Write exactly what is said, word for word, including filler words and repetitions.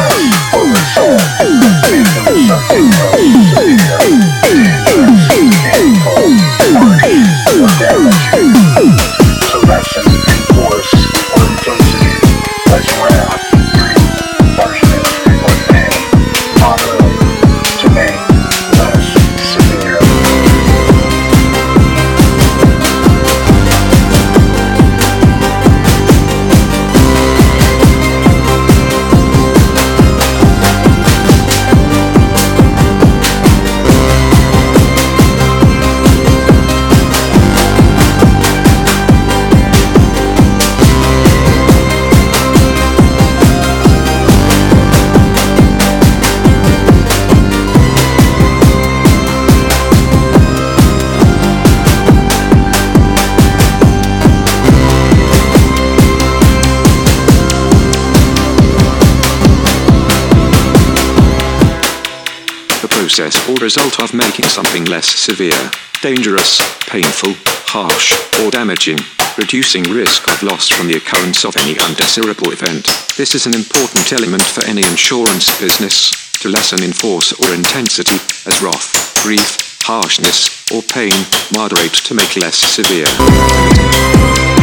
Process or result of making something less severe, dangerous, painful, harsh, or damaging, reducing risk of loss from the occurrence of any undesirable event. This is an important element for any insurance business, to lessen in force or intensity, as wrath, grief, harshness, or pain, moderate to make less severe.